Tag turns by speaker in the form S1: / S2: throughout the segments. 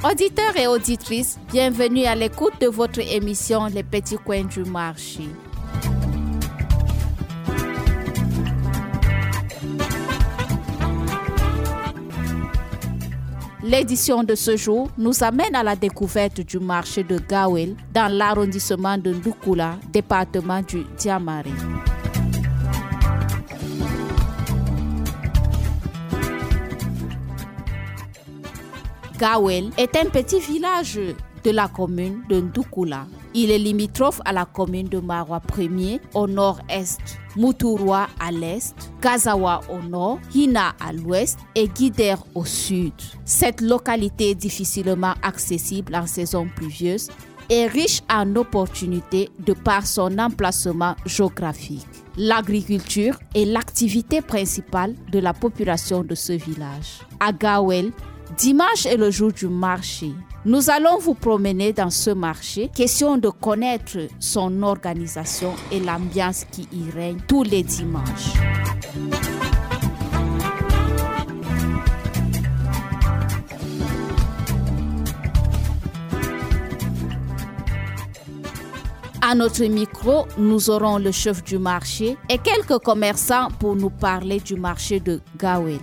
S1: Auditeurs et auditrices, bienvenue à l'écoute de votre émission Les Petits Coins du Marché. L'édition de ce jour nous amène à la découverte du marché de Gawel dans l'arrondissement de Ndoukoula, département du Diamari. Gawel est un petit village de la commune de Ndoukoula. Il est limitrophe à la commune de Maroua 1er au nord-est, Moutourwa à l'est, Kazawa au nord, Hina à l'ouest et Guider au sud. Cette localité est difficilement accessible en saison pluvieuse et riche en opportunités de par son emplacement géographique. L'agriculture est l'activité principale de la population de ce village. À Gawel, dimanche est le jour du marché. Nous allons vous promener dans ce marché, question de connaître son organisation et l'ambiance qui y règne tous les dimanches. À notre micro, nous aurons le chef du marché et quelques commerçants pour nous parler du marché de Gawel.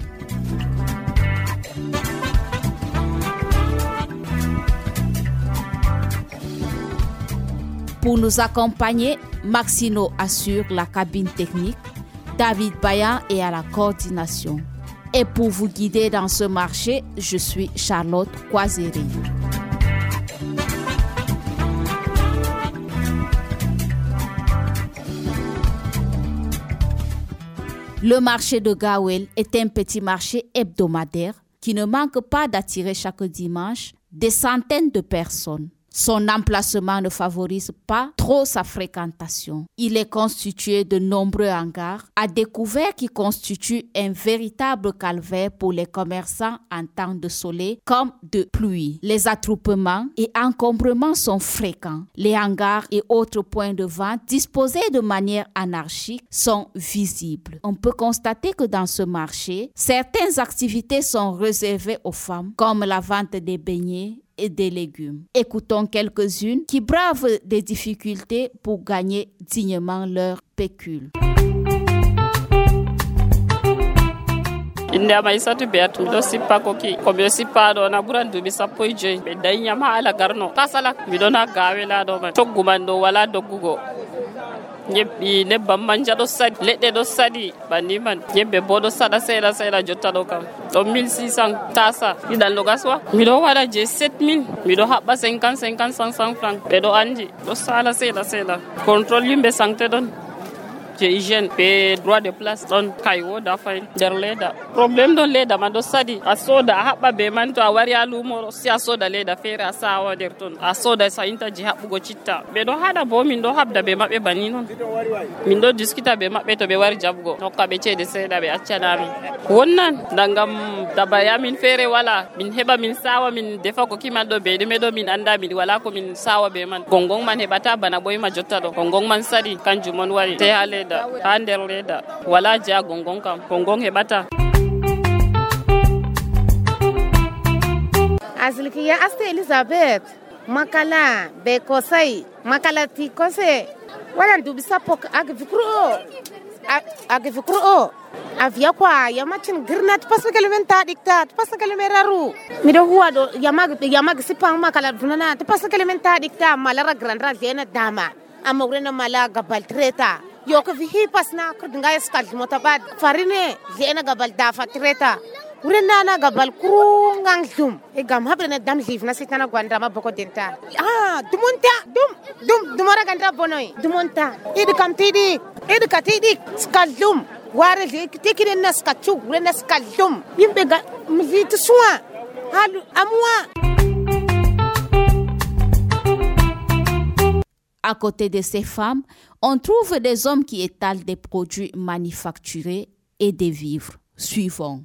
S1: Pour nous accompagner, Maxino assure la cabine technique, David Bayan est à la coordination. Et pour vous guider dans ce marché, je suis Charlotte Kwazeri. Le marché de Gawel est un petit marché hebdomadaire qui ne manque pas d'attirer chaque dimanche des centaines de personnes. Son emplacement ne favorise pas trop sa fréquentation. Il est constitué de nombreux hangars à découvert qui constituent un véritable calvaire pour les commerçants en temps de soleil comme de pluie. Les attroupements et encombrements sont fréquents. Les hangars et autres points de vente disposés de manière anarchique sont visibles. On peut constater que dans ce marché, certaines activités sont réservées aux femmes comme la vente des beignets et des légumes. Écoutons quelques-unes qui bravent des difficultés pour gagner dignement leur pécule.
S2: Inda mai satu beatu do sipa koki ko be sipa do na burandu bi sappo je be danyama ala garno tasala mi do na gawela do man toggumando wala doggugo nyebbi nebbam manja do sadi ledde do sadi bandi man nyebbe bodo sada seeda jotta do kam do 1600 tasa idan lo gaswa mi do wada je 7000 mi do habba 50 100 francs be do andi do sala seeda control yimbe sancte don je hygiène be droit de place don kaywo da fay der leda problème don leda man do sadi a soda habba be man to a wari alumo si a soda leda fere a sawa der ton a soda sa inta ji habbugo citta be do hada bo min do habda be mabbe bani non min do diskita be mabbe to be wari jabgo nokka be cede seda be accanami wonnan dangam dabaya min fere wala min heba min sawa min defa ko kiman do be de medo min anda min wala ko min sawa be man gongong man hebata bana boy ma jotta do gongong man sadi kanjum mon wari te hale hander leda wala ja gongong kam gongong hebata
S3: Azlikiya Aste Elizabeth makala be kosai makala ti kose wala dubisa pok agfikro avia kwa yamachin girnat pasakelementa diktat pasakelemeraru mido huwa do yamag sipang makala dunana pasakelementa dikta malara grandra zena dama amogrena mala gabal treta Yoko vihi pasna kudnga eskal motabad farine zena gabal dafa treta urena na gabal kurungang dum e gam habrena dam livna sitana gwandama boko denta dumara gandra bonoi dumonta ed katidi skaldum ware tekire naskachu urena skaldum yimbe ga mzit soin halu amwa.
S1: À côté de ces femmes, on trouve des hommes qui étalent des produits manufacturés et des vivres. Suivons.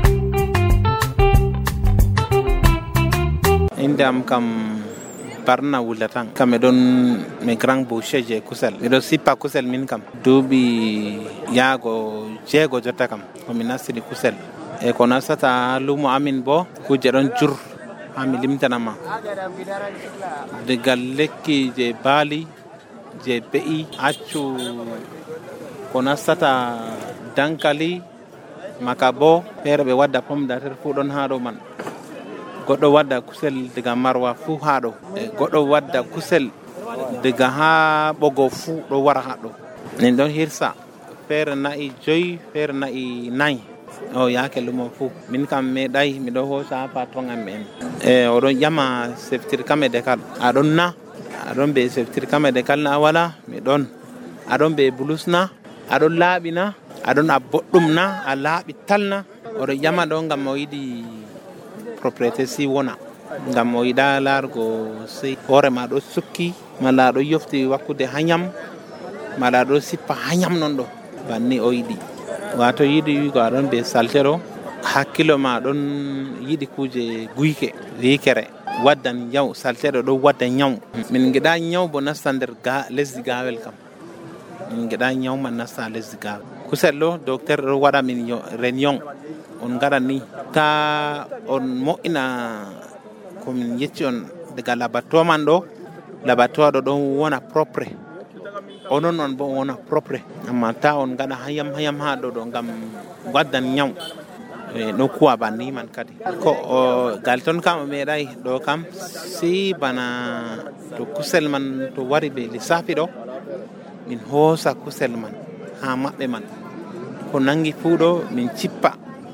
S4: Indam kam parna wulatan kam don me grand boucher je kusel do sipa kusel min kam dubi yago jego jota kam o minasidi kusel e ko nasata lumo amin bo ku jedon jur ha mi limtanama daga lekki je baali je be'i accu ko nastata dankali makabo feere ɓe wadda pomme de terre fuu ɗon ha ɗo man goɗɗo wadda kusel daga marwa fuu ha ɗo goɗɗo wadda kusel daga ha ɓogo fuu ɗo wara ha ɗo min ɗon hirsa feere na'i 5 feere na'i 4 o yaake lumo fuu min kam meeɗay miɗo hoosa ha patron am en oɗon ƴama seftir kam e dekal aɗon na aɗon be seftir kam e dekal na wala miɗon aɗon be bulus na aɗon laaɓi na aɗon a boɗɗum na a laaɓi tal na oɗon ƴama ɗo ngam o yiɗi propriété si wona ngam o yiɗa laargo sey hoore ma ɗo sukki malla aɗo yofti wakkude hañam malla aɗo sippa hañam non ɗo banni o yiɗi wato yiɗi wigo aɗon be salte ɗo hakkilo ma ɗon yiɗi kuje guyke wikere waddan ñaw salte ɗo wadda ñaw min giɗa ñaw bo nasta nder lesdi gawel kam min giɗa ñaw man nasta lesdi gawel kusel ɗo docteur ɗo waɗa min réunion on gaɗa ni ta on moƴƴina komin yecci on daga laboratoire man ɗo laboratoire ɗo ɗon wona propre onon on bo wona propre amma ta on gaɗa hayam ha ɗo ɗo ngam waddan ñaw no kuwa banni man kadi ko gal ton kam o meeɗay ɗo kam si bana to kusel man to wari ɓe lissafi ɗo min hoosa kusel man ha maɓɓe man ko nangi fuu ɗo min cippa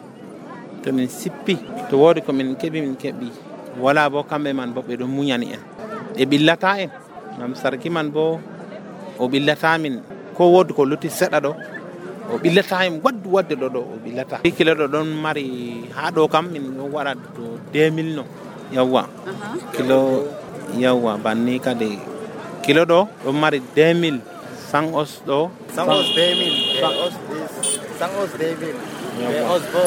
S4: to min sippi to woodi ko min keɓi wala bo kamɓe man bo ɓe ɗo muñani en ɓe ɓillata en ngam sarki man bo o ɓillata min ko woodi ko lutti seɗɗa ɗo o ɓillata en waddu wadde ɗo o ɓillata kilo ɗo ɗon mari ha ɗo kam min ɗo waɗa to 2000 no yawwa kilo yawwa banni kadi kilo ɗo ɗon mari 2000 sangos ɗo
S5: sangos 2000 sangos 2000 os bo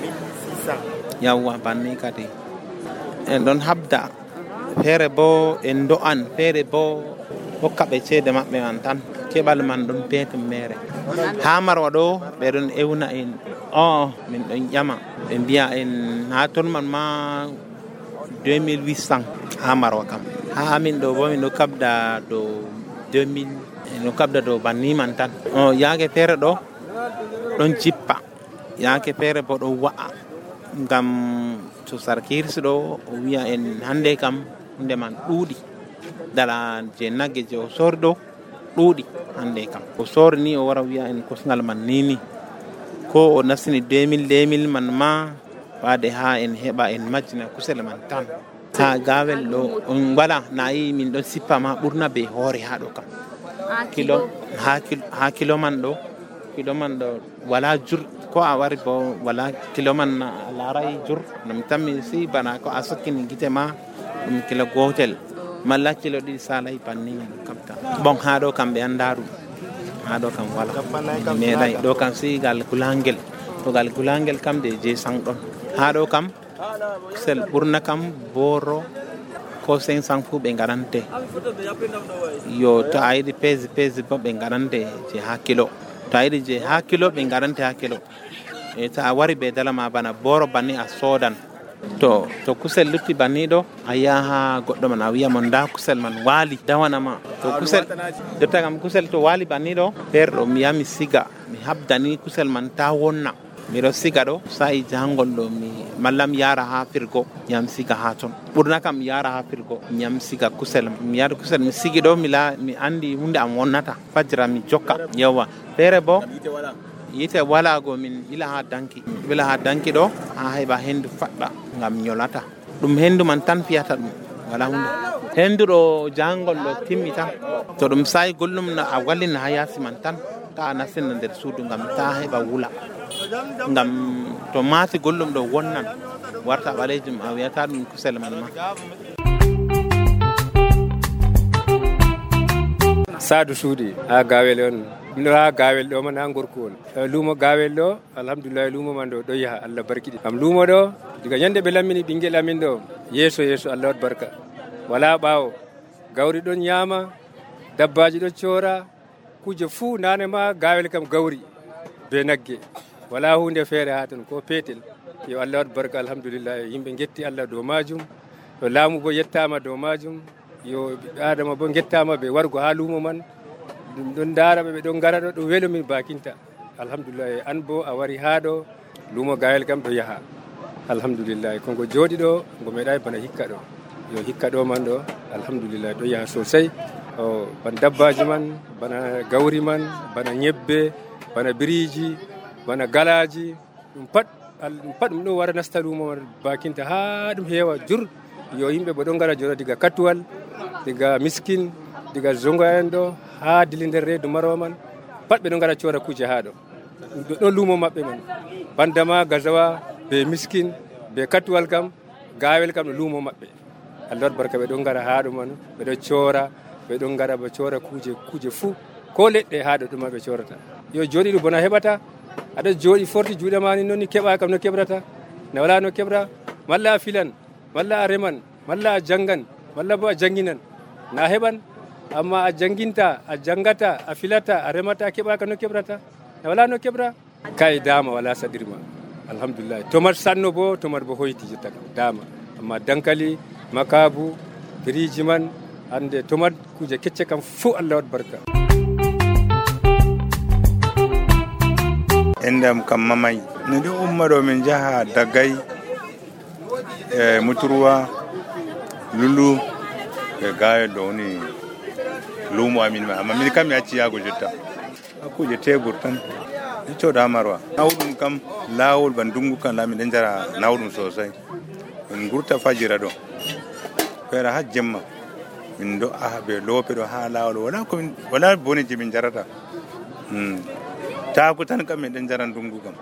S5: 1600
S4: yawwa banni kadi en ɗon habda feere bo en do'an feere bo hokka ɓe ceede maɓɓe man tan keɓal man ɗon peetum mere ha marwa ɗo ɓe ɗon ewna en min ɗon ƴama ɓe mbiya en ha ton man ma 2800 ha marwa kam ha amin ɗo bo min ɗo kabda do 2000 en ɗo kabda do banni man tan yaake feere ɗo ɗon jippa yaake feere bo ɗo wa'a ngam to sarkirsi ɗo o wiya en hande kam hunde man ɗuuɗi dala je nagge je o sori ɗo ɗuuɗi hande kam o sori ni o wara wiya en kosngal man nini ko o nastini 2000 man ma waade ha en heɓa en majjina kusel man tan ha gawel ɗo on wala nayi min ɗon sippa ma ɓurna be hoore ha ɗo kam ha kilo man ɗo wala jur ko a wari bo wala kilo man a laray jur ɗum tammi si bana ko a sokkini gite ma ɗum kilo gotel malla kilo ɗiɗi salay banni kamta bon ha ɗo kam ɓe anda ɗum ha ɗo kam wala meeɗay ɗo kam si gal gulangel to gal gulangel kam de je sang ɗon ha ɗo kam sel ɓurna kam boro ko 500 fu ɓe garante yo to a yiɗi pesi bo ɓe garante je ha kilo to a yiɗi je ha kilo ɓe garante ha kilo e to a wari ɓe dalama bana boro banni a soodan to kusel lutti banni ɗo a yaha ha goɗɗo man a wiya mo nda kusel man waali dawanama to kusel jotta kam kusel to waali banni ɗo feere ɗo mi yaha mi siga mi habdani kusel man ta wonna miɗo siga ɗo sa'i jangol ɗo malla mi yara ha firgo yam siga ha ton ɓurna kam mi yara ha firgo yam siga kusel mi yara kusel mi sigi ɗo mi andi hunde am wonnata fajira mi jokka yewwa feere bo yite wala go min ila ha danki ɗo ha heɓa hendu faɗɗa ngam nyolata ɗum hendu man tan fiyata ɗum wala hunde hendu ɗo jangol ɗo timmi tan to ɗum sa'i gollum na a wallina ha yasi man tan ta a nastina nder suudu ngam ta heɓa wula ngam to maati gollum ɗo wonnan warta ɓalejum a wiyata ɗum kusel man ma
S6: Sadou Soudi ha gawel on ɗum ɗo ha gawel ɗo man ha gorko on luumo gawel ɗo alhamdulillah luumo man ɗo yaha Allah barkiɗi am luumo ɗo diga ñande ɓe lammini ɓinguel amin ɗo yeeso Allah wat barka wala ɓaawo gawri ɗon ñaama dabbaji ɗon coora kuje fuu nane ma gawel kam gawri be nagge wala hunde feere ha ton ko peetel yo Allah wat barka alhamdulillah yimɓe getti Allah dow majum to laamu bo yettama dow majum yo adama bo gettama ɓe wargo ha luumo man ɗum ɗon daraɓe ɓe ɗon gara ɗo ɗum welo min bakinta alhamdulillahi an bo a wari ha ɗo luumo gawel kam ɗo yaaha alhamdulillahi konko jooɗi ɗo ngo meeɗayi bana hikka ɗo yo hikka ɗo man ɗo alhamdulillahi ɗo yaaha sosai o bana dabbaji man bana gawri man bana ñebbe bana biriji bana galaji ɗum pat ɗum ɗo wara nasta luumo man bakinta ha ɗum heewa jur yo yimɓe bo ɗon gara joɗa diga katuwal diga miskin diga zongo en ɗo ha dili nder reedu marwa man pat ɓe ɗon gara coora kuje ha ɗo ɗo luumo maɓɓe man bandama gazawa be miskin be katuwal kam gawel kam ɗo luumo maɓɓe allah barka ɓe ɗon gara ha ɗo man ɓe ɗo coora ɓe ɗon gara ɓe coora kuje fuu ko leɗɗe ha ɗo ɗuma ɓe coorata yo jooɗi ɗo bona heɓata aɗa jooɗi forti juuɗe ma ni noon ni keɓa kam no keɓrata ne wala no keɓra malla a filan malla a reman malla a jangan malla bo a janginan na heɓan amma a janginta a jangata a filata a remata a keɓaka no keɓrata ne wala no keɓra kay dama wala saɗirma alhamdulillah tomat sanno bo tomat bo hoyti jotta kam dama amma dankali makabu biriji man hande tomat kuje kecce kam fuu allah wat barka
S7: endam kam mamay no ɗi umma ɗo min jaha Daggay e Muturuwa Lulu e Gawel ɗo woni luumo amin ma amma min kam mi acci yaago jotta hakkuje tegur tan mi coda marwa nawɗum kam laawol ban dungu kam la min ɗen jara nawɗum sosai min gurta fajira ɗo feere ha jemma min do aha ɓe loope ɗo ha laawol wala bone je min jarata taako tan kam min ɗen jara dungu kam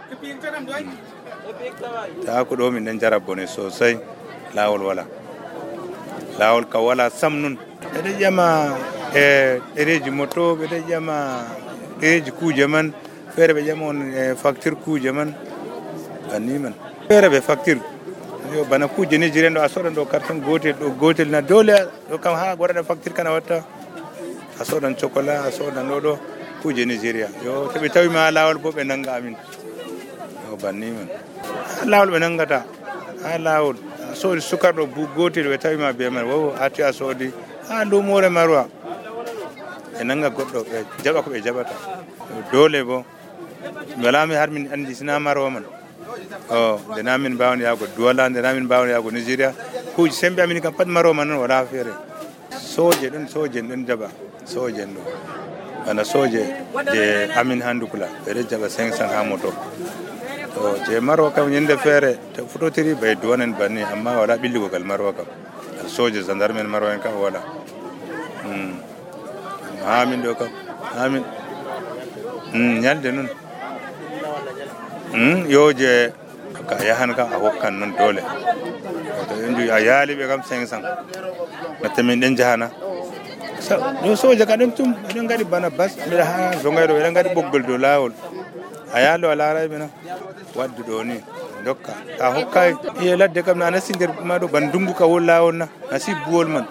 S7: taako ɗo min ɗen jara bone sosai laawol wala laawol ka wala sam nun ɓeɗe ƴama e ɗereji moto ɓeɗe ƴama ɗereji kuuje man feere ɓe ƴama on e facture kuuje man banni man feere ɓe facture yo bana kuuje Nigérian ɗo a soɗan ɗo carton gotel na dole ɗo kam ha waɗaɗa facture kana watta a soɗan chocolat a soɗan ɗo kuuje Nigéria yo to ɓe tawima ha laawol bo ɓe nanga amin yo banni man ha laawol ɓe nangata ha laawol a soodi sukarɗo bu gotel ɓe tawima be man wo atti a soodi ha lumore marwa e nanga goɗɗo ɓe jaɓa ko ɓe jaɓata dole bo walami har min andi sina marwa man o ndena min mbawni yaago Douala ndena min mbawni yaago Nigéria kuuji sembe amin kam pat marwa man noon wala feere soje ɗon ɗon jaɓa soje ɗo bana soje je amin handukula ɓeɗe jaɓa 500 ha moto to je marwa kam ñande feere to fototiri ɓay duwanen banni amma wala ɓilligogal marwa kam soje gendarme en marwa en kam wala amin ɗo kam amin ñalde noon yo je ka yahan kam a hokkan noon dole to a yaaliɓe kam 500 natta min ɗen jahana ɗo soja ka ɗon tum eɗen gaɗi bana bas mbiɗa ha zongayɗo eɗen gaɗi ɓoggol dow laawol a yaalo a laarayɓe na waddu ɗo ni dokka a hokkay iye ladde kam na nasti nder maɗo ban dungu ka wol laawol na nasi buwol man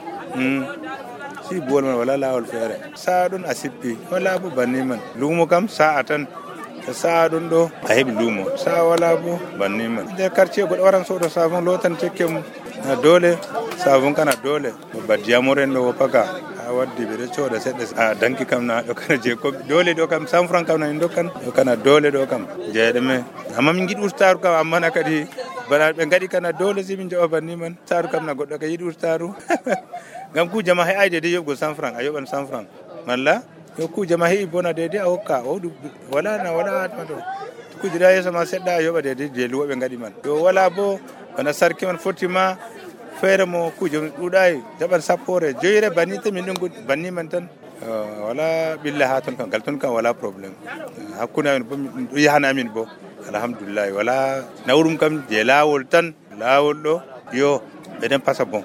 S7: si buwol man wala laawol feere saa ɗon a sippi wala bo banni man luumo kam sa'a tan saa ɗon ɗo a heɓi luumo saa wala bo banni man nder quartier goɗɗo waran soɗo savon lotan tekke mum na dole savon kana dole baddiyamoren ɗo wopaka a waddi ɓeɗo cooɗa seɗɗa a danki kam na ɗo kana je ko dole ɗo kam 100 francs kam nani dokkan ɗo kana dole ɗo kam jeeɗeme amma min giɗi ustaru kam ammana kadi bana ɓe gaɗi kana dole si min joɓa banni man ustaru kam na goɗɗo ka yiɗi ustaru ngam kuje ma heƴayde de yoɓgo 100 francs a yoɓan 100 francs malla yo kuje ma heeɓi bona dede a hokka oɗum wala hatma ɗo kuje ɗa yeeso ma seɗɗa a yoɓa dede je luwoɓe gaɗi man yo wala bo bana sarki man fottima feere mo kuje ɗuɗayi jaɓan sappore joyire banni te min ɗum banni man tan wala ɓilla ha toon kam gal toon kam wala probléme hakkude amin bo ɗo yahana amin bo alhamdoulillahi wala nawɗum kam je laawol tan laawol ɗo yo ɓeɗen pasa bon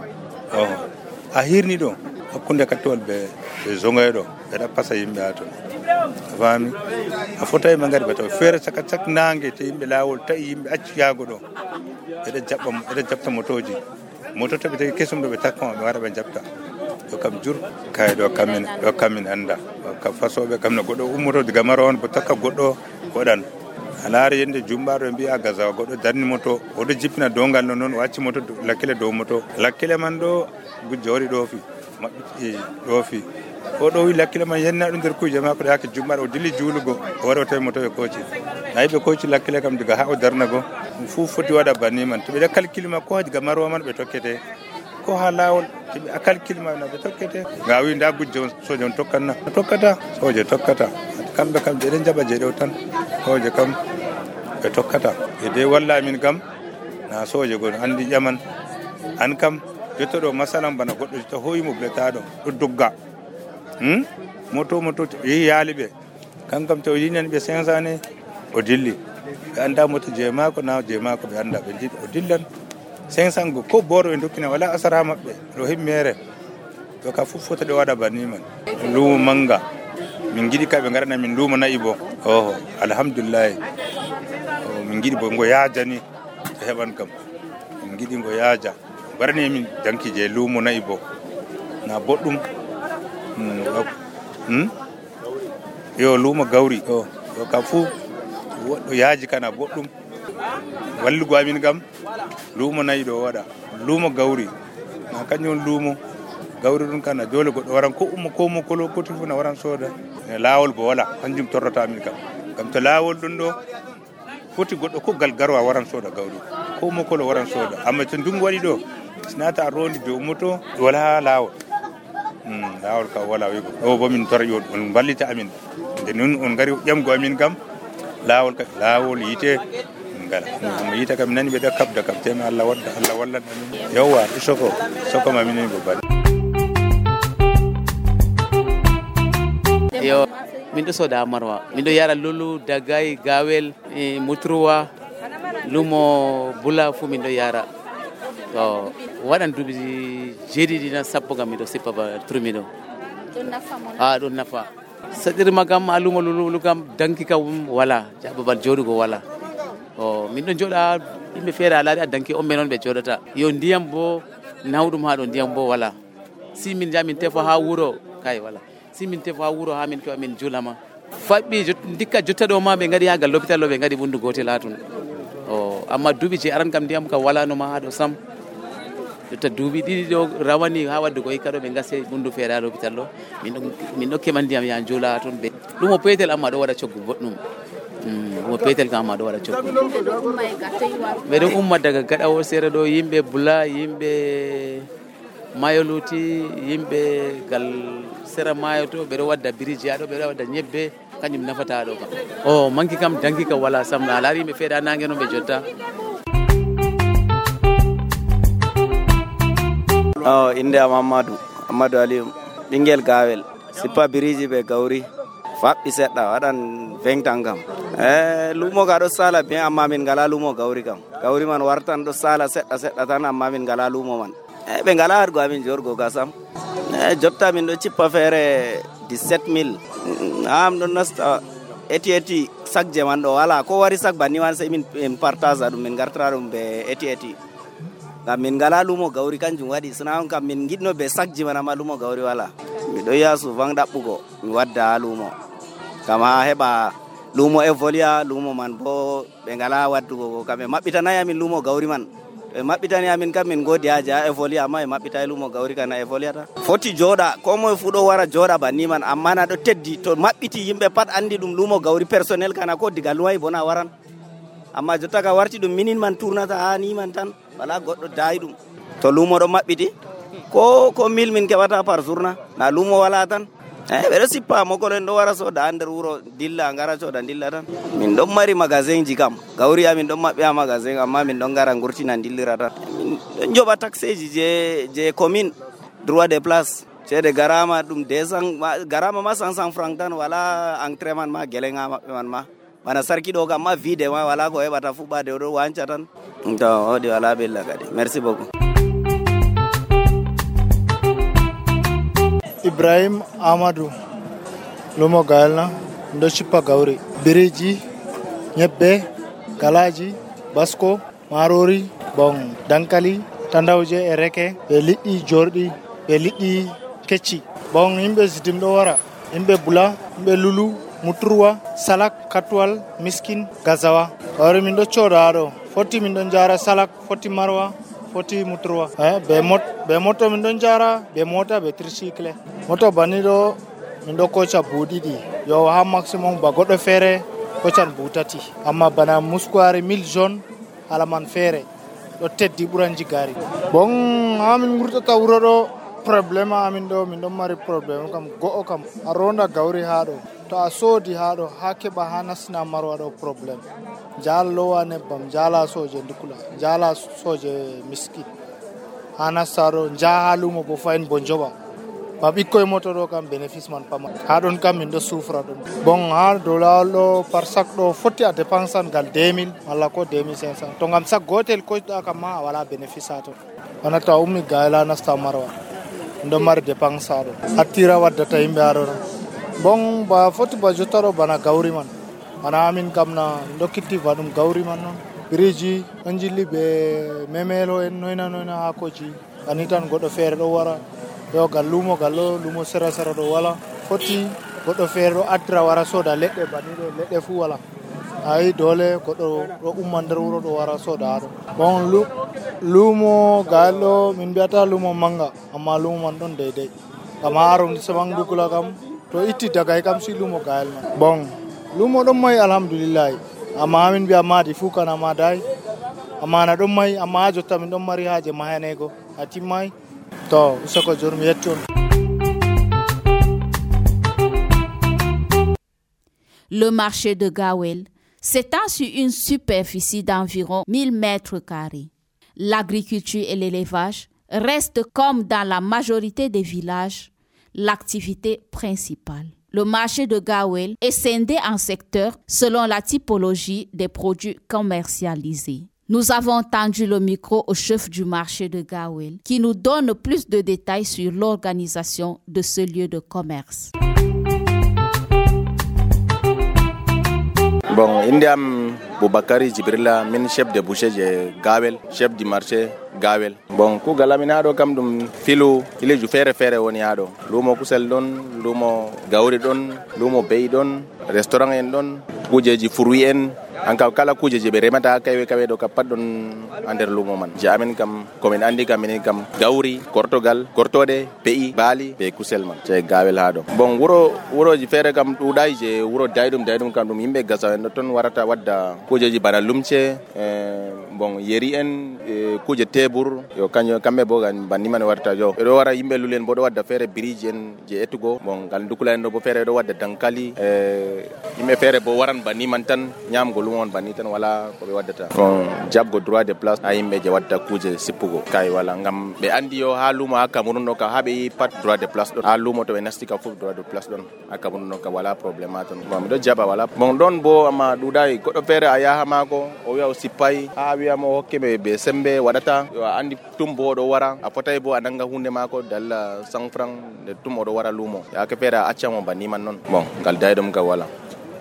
S7: a hirni ɗo hakkude kattuwal ɓe zongoye ɗo ɓeɗa pasa yimɓe ha toon a faami a fotayi ma gari ɓe taw feere cak nangue te yimɓe laawol tawi yimɓe acci yaago ɗo ɓeɗa jaɓta motoji moto to ɓe tawi kesum ɗo ɓe takkama ɓe wara ɓe jaɓta ɗo kam jur kay ɗo kammin anda kam façoɓe kam no goɗɗo ummoto diga maro on bo takka goɗɗo waɗan alaara yende jumbaɗo mbiya gazawa goɗɗo darni moto oɗo jippina dongal non wacci moto lakkile dow moto lakkile man ɗo jooɗi ɗoofi maɓɓiti ɗoofi oɗo wi lakkile man yenna ɗum nder kuje makko ɗe hakke jumbaɗo o dilli juulugo o wari o tawi moto ɓe kooci ayi ɓe kooci lakkile kam diga ha o darnago ɗum fuu foti waɗa banni man to ɓe ɗa calcule ma ko diga marwa man ɓe tokkete ko ha lawol toɓe a calcule ma no ɓe tokkete ga wi nda gujjo soja on tokkatna tokkata soje tokkata kamɓe kam jeɗen jaɓa jeeɗew tan soje kam ɓe tokkata e de walla amin kam na soje gon andi ƴaman an kam jottoɗo masalan bana goɗɗo to hoyimo bletaɗo ɗo dogga moto yehi yaali ɓe kankam to yinani ɓe 500 ne o dilli ɓe anda moto je mako na je mako ɓe anda ɓe jiɗi o dillan 500 go ko boro ɓe dokkina wala asara ha maɓɓe ɗo himmere to ka fof fota ɗe waɗa banni man luumo manga min giɗi ka ɓe garana min luumo nayi bo oho alhamdulillahi min giɗi bo ngo yaajani to heɓan kam min giɗi ngo yaaja warani min danki je luumo nayi bo na boɗɗum yo luumo gawri o yo kam fuu woɗɗo yaaji kana boɗɗum wallugo amin kam luumo nayi ɗo waɗa luumo gawri na kañum luumo gawri ɗum kana dole goɗɗo waran ko ummo ko mo kolo koti fu na waran sooda e laawol bo wala kanjum torrata amin kam to laawol ɗum ɗo foti goɗɗo ko gal garwa waran sooda gawri ko mo kolo waran sooda amma to ndungu waɗi ɗo sinata a rondi dow moto wala laawol laawol kam wala wigo o bo min tora yo on ballita amin nde nun on gari ƴamgo amin kam laawol yite ngala mo yita kam nani ɓe ɗa kabda kam tema Allah wadda Allah wallan amin yowwa soko ma minen bo bani
S8: yo min ɗo soda marwa min ɗo yara lulu dagay gawel mutruwa lumo bula fu min ɗo yara to waɗan duuɓi jeeɗiɗi na sappo kam miɗo sippa ba turmi ɗo ɗum nafa saɗirma kam a lumo lulu kam danki kam wala babal joɗugo wala o min ɗo joɗa yimɓe feere a laaɗi a danki on ɓe noon ɓe joɗata yo ndiyam bo nawɗum ha ɗo ndiyam bo wala si min jamin tefa ha wuuro kay wala si min tefa ha wuuro ha min kewa min julama faɓɓi dikka jotta ɗo ma ɓe gaɗi ha gal l'hôpital ɗo ɓe gaɗi ɓundu gotel ha tun o amma duuɓi je aran kam ndiyam kam walanoma ha ɗo sam jotta duuɓi ɗiɗi ɗo rawani ha waddugo hikka ɗo ɓe gase ɓundu feere ha l'hôpital ɗo min ɗo keɓa ndiyam ya jula ha toon ɓe ɗum o peetel amma ɗo waɗa coggu boɗɗum mo peetel kam amma ɗo waɗa coggu ɓeɗo umma daga gaɗa o seere ɗo yimɓe bula yimɓe mayo luuti yimɓe gal sera mayo to ɓeɗo wadda biriji ha ɗo ɓeɗo wadda ñebbe kañum nafata ha ɗo kam o manki kam danki kam wala sam a laari yimɓe feere ha nangue noon ɓe jotta
S9: inde am Amadou Aliou ɓinguel gawel sippa biriji ɓe gawri faɓɓi seɗɗa waɗan 20 ans kam lumo ka ɗo sala bien amma min ngala lumo gawri kam gawri man wartan ɗo sala seɗɗa tan amma min ngala lumo man ɓe ngala hargo amin jorgo ga sam jotta min ɗo cippa feere 17000 am ɗo nasta eti sac je man ɗo wala ko wari sac banni wan sai min partage ɗum min gartara ɗum ɓe eti ngam min ngala lumo gawri kanjum waɗi sona on kam min giɗno ɓe sac ji man amma lumo gawri wala miɗo yiya souvent ɗaɓɓugo mi wadda ha lumo kam ha heɓa lumo évoluer lumo man bo ɓe ngala waddugo kam ɓe maɓɓitanayi amin lumo gawri man ɓe maɓɓitani amin kam min godi haji ha évoluer amma ɓe maɓɓitayi lumo gawri kana évoluer foti jooɗa ko moye fu ɗo wara jooɗa banni man amma na ɗo teddi to maɓɓiti yimɓe pat andi ɗum lumo gawri personnel kana ko diga luwayi bona waran amma jotta ka warti ɗum minin man tournata ha ni man tan wala goɗɗo dayi ɗum to lumo ɗo maɓɓiti ko 1000 min keɓata par jour na lumo wala tan ɓeɗo sippa mokolo en ɗo wara soda ha nder wuuro dilla gara coda dilla tan min ɗon mari magasin ji kam gawri amin ɗon maɓɓe ha magasin amma min ɗon gara gurtina dillira tan min ɗon joɓa taxeji je commune droit de place ceede garama ɗum 200 garama ma 500 francs tan wala entrée man ma guelen ha maɓɓe man ma bana sarki ɗo kam ma vide ma wala ko heɓata fuɓade oɗo wanca tan to oɗi wala bella kadi merci beaucoup
S10: Ibrahim Amadou lumo galna ndo cippa gawri biriji ñebbe galaji basko marori bon dankali tandawje e reke ɓe liɗɗi jorɗi ɓe liɗɗi kecci bon yimɓe sitim ɗo wara yimɓe bula yimɓe lulu Muturwa, Salak, Katwal, Miskin, Gazawa. Ori min do choda do. 40 min don jara Salak, 40 Marwa, 40 Muturwa. Be moto min don jara, be mota be tricycle. Moto banido min do kocha budidi. Yo ha maximum ba godo fere kochan butati. Amma bana muskwari 1000 jaune alaman fere. Do teddi buranji gari. Bon amin murtata wuro do problema amin do min don mari problem kam go kam aronda gawri hado. To a soodi haɗo ha keɓa ha nasna marwa ɗo probléme jala lowa nebbam jala soje ndukula jala soje miskit ha nastaɗo jaha lumo bo fayin bo joɓa ba ɓikkoye moto ɗo kam bénéfice man pama ha ɗon kam min ɗo souffra ɗum bon ha dow lawol ɗo par sac ɗo foti a dépense an gal 2000 walla ko 2500 to gam sac gotel koyɗa kam ma a wala bénéfice ha ton wona to a ummi gayla nasta marwa ɗo mari dépense ha ɗo attira waddata yimɓe haɗoɗo bon ba foti ba jottaro bana gawri man ana amin kam na dokkiti vadum gawri man non biriji on jilli be memelo en noina hakoji ani tan goɗɗo feere ɗo wara yo gal lumo sera ɗo wala foti goɗɗo feere ɗo addira wara soda leɗɗe baniɗo leɗɗe fu wala ayi dole goɗɗo ɗo umma nder wuro ɗo wara soda haɗo bon lumo gal ɗo min mbiyata lumo manga amma lumo man ɗon deydey kam ha arrondissement Dugula kam to itti dagay kam si lumo gayel man bon lumo ɗon may alhamdulillahi amma amin mbiya maadi fuu kana maday amana ɗon may amma ha jotta min ɗon mari haaje mahanego a timmay to usoko joni mi yetti on.
S1: Le marché de Gawel s'étend sur une superficie d'environ 1000 mètres carrés. L'agriculture et l'élevage restent, comme dans la majorité des villages, l'activité principale. Le marché de Gawel est scindé en secteurs selon la typologie des produits commercialisés. Nous avons tendu le micro au chef du marché de Gawel qui nous donne plus de détails sur l'organisation de ce lieu de commerce.
S11: Bon, Indiam Boubakari Jibrila, min chef de boucher de Gawel, chef du marché Gawel. Bon, ku galaminado kam dum filu ju fere woni ado. Lumo kusel don, lumo gawri don, lumo bey don, restaurant en don, kujeji fruit en, anka kala kujeji be remata kawe do kapat don ander lumo man. Jamen kam komin andi kam min kam gawri, kortode, pei, bali, be kusel man. Je Gawel hado. Bon, wuro ji fere kam tudai je wuro daidum kam dum yimbe gasa en ton warata wadda kujeji bana lumce bon yeri en kuje tebur yo kanyo kambe bo gan banimane warta jo do wara yimbe lulen bo do wadda fere bridge en je etugo bon gal dukula en do bo fere do wadda dankali yimbe fere bo waran baniman tan nyam go lumon banitan wala ko be waddata bon jabgo droit de place ay yimbe je wadda kuje sippugo kay wala ngam be andi yo ha lumo aka muruno ka habe pat droit de place do ha lumo to be nastika fu droit de place don aka muruno ka wala problème aton bon do jaba wala bon don bo ama dudai goddo fere aya ha mako o wi'a o sippai ha wi'a mo hokke be sembe wadata yo andi tumbo do wara a fotay bo ananga hunde mako dalla 100 francs de tumbo do wara lumo ya ke fere acca mo bani man non bon gal daydum ga wala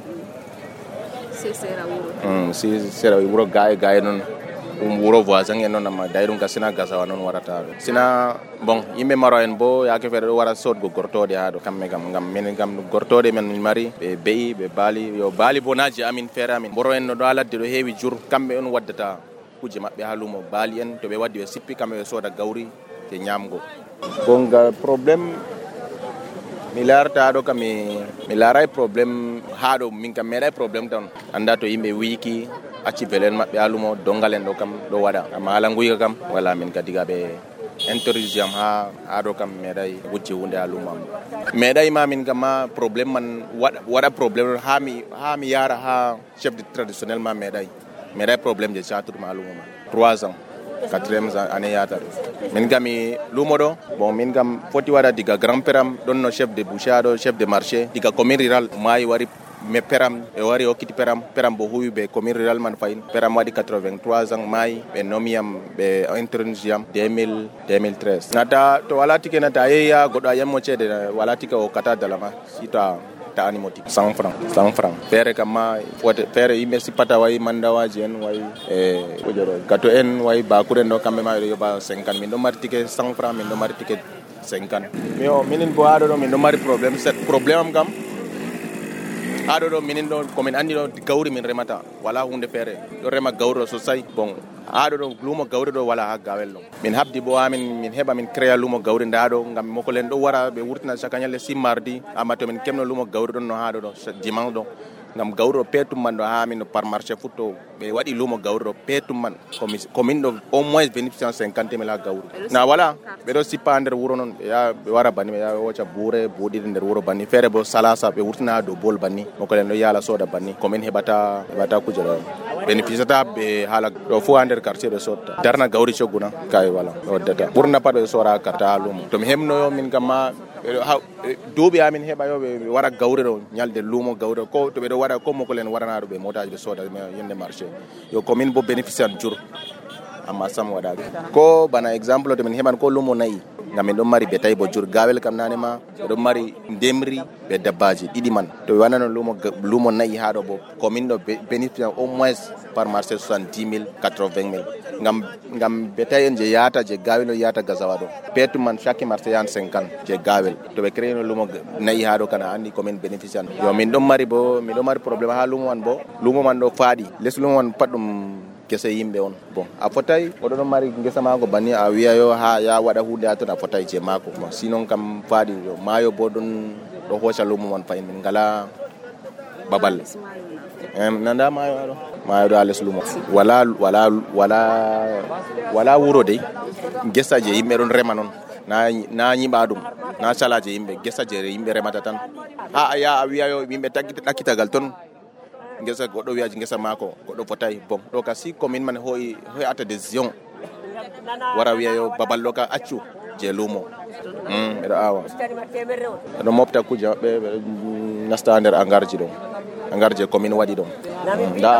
S11: si sera wuro gaay non wuro voisin en non ma daydum ga sina gasawa non warata sina bon yimbe maro en bo ya ke fere do wara sod go gortode ha do kamme gam men gam gortode men min mari be beyi be bali yo bali bonaji amin fere amin boro en do aladde do heewi jur kambe on waddata kuje mabbe halumo bali en to be waddi be sippi kambe soda gawri te nyamgo gonga problem mi larta do kam mi laray problem haado min kam meday problem tan anda to yimbe wiki acci velen mabbe halumo dongalen do kam do wada amma ala nguy kam wala min kadiga be introduction ha do kam meday wujji hunde halumo meday ma min kam problem man wada problem ha mi yara ha chef de traditionnel ma meday problème de chatur malumo 3 ans 4e année yatar min gami lumodo bon min gam foti wada diga grand peram don no chef de bouchado chef de marché diga commune rural mai wari me peram e wari okiti peram bo huwi be commune rural man fayin peram wadi 83 ans mai be nomiam be introduction 2013 nata to wala tike nata yeya godo ayammo cede wala tike o kata dalama sita ta animoti 100 francs fere kama wote fere yimbe sipata way mandawa jen way ojoro gato en way ba kuren do kambe ma yo ba 50 min do martike 100 francs min do martike 50 mio minin bo ado do min do mari problem set problem kam haɗo ɗo minin ɗo komin andi ɗo gawri min remata wala hunde feere ɗo rema gawri ɗo sosai bon haɗo ɗo lumo gawri ɗo wala ha gawel ɗo min habdi bo amin min heɓa min créa lumo gawri nda ɗo gam mokolen ɗo wara ɓe wurtina chaque ñalle simmardi amma to min kemno lumo gawri ɗon no haɗo ɗo dimanche ɗo gam gawri ɗo petum man ɗo ha min par marché futto ɓe waɗi lumo gawri ɗo petum man komin ɗo au moins bénéficiant 50 000 ha gawri na wala ɓeɗo sippa nder wuuro noon ɓe wara banni ɓe ya woca buure buuɗiɗi nder wuuro banni feere bo salasa ɓe wurtina ha dow bol banni mokolen ɗo yaala sooda banni komin heɓata kuje ɗo bénéficiata ɓe haala ɗo fo ha nder quartier ɓe sotta darna gawri cogguna kay wala ɗo waddata ɓurna pat ɓe sora karta ha lumo to mi hemnoyo min kam ma duuɓi amin heɓa yo ɓe wara gawri ɗo ñalde lumo gawri ko to ɓeɗo waɗa ko mokolen warana ɗo ɓe motaji ɓe sooda yende marché yo komin bo bénéficiat jur amma sam waɗaki ko bana exemple to min heɓan ko lumo nayyi ngam min ɗon mari ɓe tawi bo jur gawel kam nane ma ɓe ɗon mari ndemri ɓe dabbaji ɗiɗi man to ɓe wanano lumo nayyi ha ɗo bo komin ɗo bénéficiat au moins par marché 70 000 80 000 ngam ɓe tawi en je yata je gawel no yata gasawa ɗo petum man chaque marché yan 50 je gawel to ɓe créé no lumo nayyi ha ɗo kana andi komin bénéficiat yo min ɗon mari probléme ha lumo man bo lumo man ɗo faaɗi less lumo man pat ɗum gese yimɓe on bon a fotay oɗo ɗon mari gesa mako banni a wiya yo ha ya waɗa hunde ha toon a fotay je mako bon sinon kam faaɗi maayo bo ɗon ɗo hooca lumo man fayin min ngala babal nanda maayo ɗo ha less lumo wala wuro de gesa je yimɓe ɗon rema noon na ñiɓa ɗum na salaje yimɓe gesa je yimɓe remata tan ha a wiya yo yimɓe ɗakkitagal toon gesa goɗɗo wiyaji gesa mako goɗɗo fotay bon ɗo ka si commune man hoyata décision wara wiya yo babal ɗo ka accu je lumo ɓeɗo awa ɓeɗo mofta kuje maɓɓe ɓeɗo nasta nder engarji ɗo engar je commune waɗi ɗon nda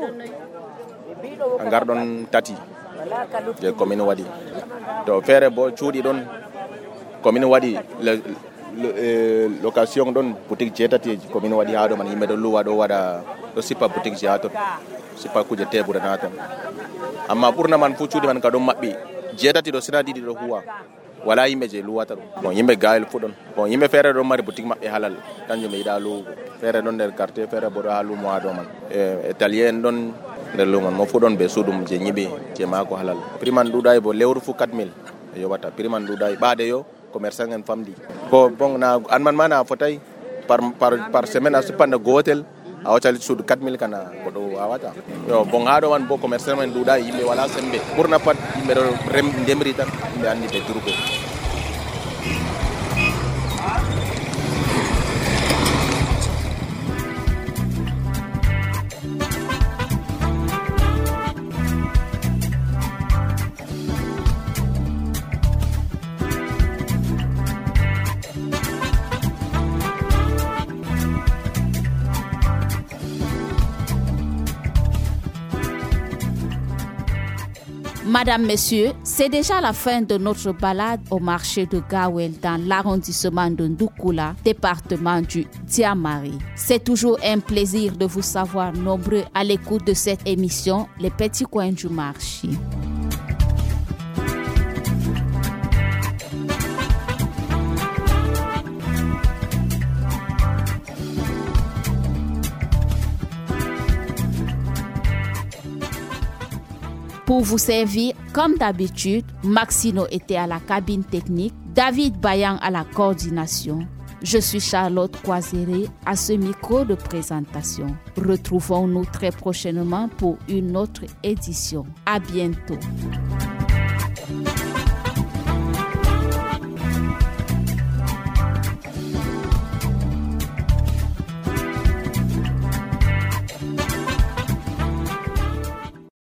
S11: engar ɗon tati je commune waɗi to feere bo cuuɗi ɗon commune waɗi location ɗon boutique jeetati commune waɗi ha ɗo man yimɓe ɗo luwa ɗo waɗa ɗo sippa boutique je ha toon sippa kuje teɓure na toon amma ɓurna man fu cuuɗi man ka ɗon maɓɓi jeetati ɗo sina ɗiɗi ɗo huwa wala yimɓe je luwata ɗum bon yimɓe gawel fu ɗon bon yimɓe feere ɗon mari boutique maɓɓe halal kanjum ɓe yiɗa luwugo feere ɗon nder quartier feere bo ɗo ha lumo ha ɗo man italien en ɗon nder lumo mo fu ɗon ɓe suuɗum je ñiɓi je mako halal prix man ɗuɗayi bo lewru fu 4 000 ɓe yoɓata prix man ɗuɗayi ɓaade yo commerçant en famdi ko bon na an man mana fotay par semaine a suppanɗo gotel a waccali suudu 4 000 kana goɗo wawata yo bon ha ɗo man bo commerçant men ɗuɗa yimɓe wala sembe ɓurna pat yimɓe ɗo ndemri tan yimɓe andi ɓe durgo
S1: Madame, Messieurs, c'est déjà la fin de notre balade au marché de Gawel dans l'arrondissement de Ndoukoula, département du Diamari. C'est toujours un plaisir de vous savoir nombreux à l'écoute de cette émission, Les Petits Coins du Marché. Pour vous servir, comme d'habitude, Maxino était à la cabine technique, David Bayan à la coordination. Je suis Charlotte Coiseré à ce micro de présentation. Retrouvons-nous très prochainement pour une autre édition. À bientôt.